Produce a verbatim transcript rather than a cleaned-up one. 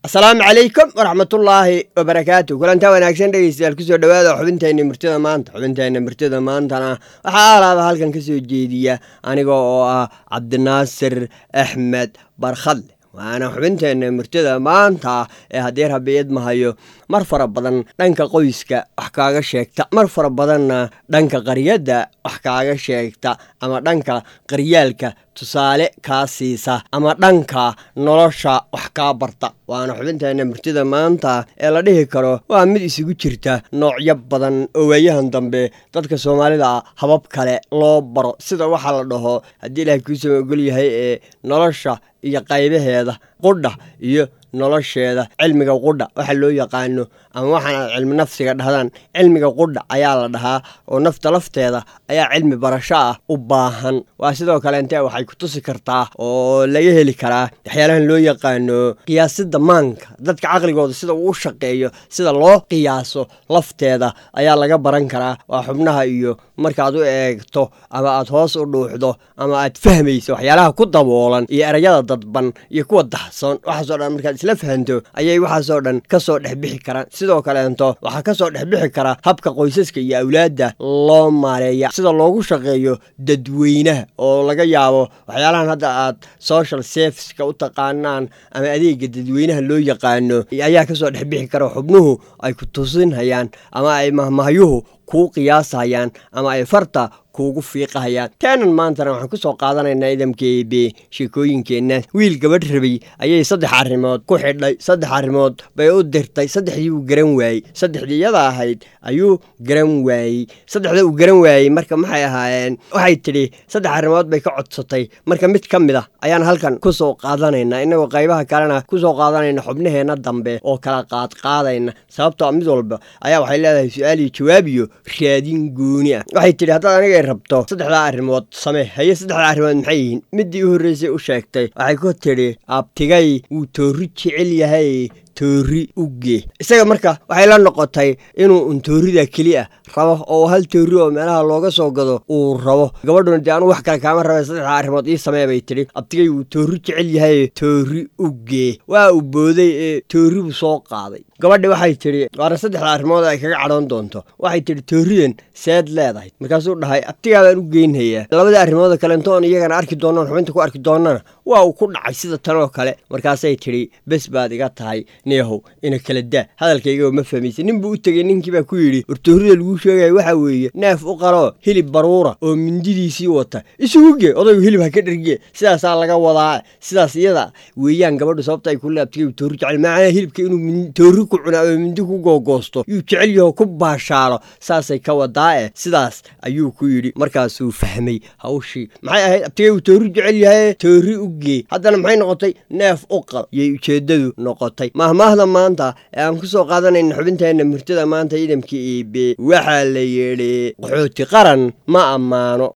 السلام عليكم ورحمة الله وبركاته. كل أنت وناكسن رئيس الكسر دواد وحبنتين مرتدى مانت حبنتين مرتدى مانت أنا وحال هذا هالكن كسر جديدية أنا جو عبد الناصر أحمد برخل وأنا حبنتين مرتدى مانتا هديرها بيد مهيو مرفر بدن دنك قويسك وحكاغا شيكتا مرفر بدن دنك قريدا وحكاغا شيكتا أما دنك قريالك tusaale kaa siisa ama dhanka nolosha wax ka barta waana xubinteena martida maanta ee la dhihi karo waa mid isugu jirta noocyo badan oo waayahan dambe dadka Soomaalida habab kale loo baro sida waxa la dhaho hadii Ilaahay ku soo ogol yahay ee nolosha iyo qaybaheeda qudha iyo nolosheeda cilmiga qudha waxa loo yaqaano ama waxaan cilmi nafsiga dhahdaan cilmiga qudha ayaa la dhahaa oo nafta lafteeda ayaa cilmi barasho ah u baahan waa sidoo kale inta waxay ku tusi kartaa oo laga heli karaa waxyaalahan loo yaqaano qiyaasida maanka dadka aqligooda sida uu shaqeeyo sida loo qiyaaso lafteeda ayaa laga baran karaa waa xubnaha iyo marka aad u eegto ama aad hoos u dhuuxdo ama aad fahmayso waxyaalaha ku daboolan iyo erayada dadban iyo kuwa daxsan waxa soo dhan marka isla fahanto ayay waxa soo dhan ka soo dhexbixi karaan sidoo kale inta waxa ka soo dhexbixi kara habka qoysaska iyo awlaadda loo maareeyo sida loogu shaqeeyo dadweynaha oo laga yaabo waxyaalahan hadda aad social service ka u taqaanaan ama adeega dadweynaha loo yaqaano ayaa ka soo dhexbixi kara xubnuhu ay ku tusinayaan ama ay mahmahyuhu ku qiyaasayaan ama ay farta kuugu fiiqayaan taanan maanta waxaan ku soo qaadanaynaa idamkeebe sheekooyinkeena wiil gabadh rabay ayay saddex arrimood ku xidhay saddex arrimood bay u dirtay saddexdii uu garan waayay saddexdii iyada ahayd ayuu garan waayay saddexda uu garan waayay marka maxay ahaayeen waxay tiri saddex arrimood bay ka codsatay marka mid ka mid ah ayaan halkan ku soo qaadanaynaa inagoo qaybaha kalena ku soo qaadanayna xubnaheena dambe oo kala qaad qaadayna sababtoo mid walba ayaa waxay leedahay su'aal iyo jawaab iyo raadin gooni ah waxay tiri hadda aniga rabto saddexda arrimood samee haye saddexda arrimood maxay yihiin midii u horeysay u sheegtay waxay ku tiri abtigay uu toori jecel yahay toori uge isaga marka waxay la noqotay inuu un toorida kaliya rabo oo hal toori oo meelaha looga soo gado uu rabo gabadhuna dee anu wax kale kaama rabay saddexda arrimood ii samee bay tiri abtigay uu toori jecel yahay toori uge waa uu booday ee toori buu soo qaaday gabadhi waxay tiri waana saddexda arrimood ay kaga cadhoon doonto waxay tiri tooridan seed leedahay markaasuu dhahay abtigaa baan u geynhayaa labada arrimood kale intoon iyagana arki doonaan xubinta ku arki doonana waa uu ku dhacay sida tan oo kale markaasay tiri bes baad iga tahay neehow ina kala daa hadalkayga ma fahmaysa nin buu u tagay ninkii baa ku yidhi wartoorida lagu sheegay waxa weeye neef u qalo hilib baruura oo mindidiisii wata isugu gee odaygu hilib ha ka dherge sidaasaa laga wadaa sidaas iyada weeyaan gabadhu sababta ay ku leebtay toori jecel macnaha hilibka inuu toori ku cunaa oo mindi ku googoosto yuu jecel yaho ku baashaalo saasay ka wadaa eh sidaas ayuu ku yidhi markaasuu fahmay hawshii maxay ahayd abtigay uu toori jecel yahay toori u gee haddana maxay noqotay neef u qal yay ujeeddadu noqotay mahmaahda maanta ee aan ku soo qaadanayna xubinteena murtida maanta idamkii iibe waxaa la yidhi qaxooti qaran ma ammaano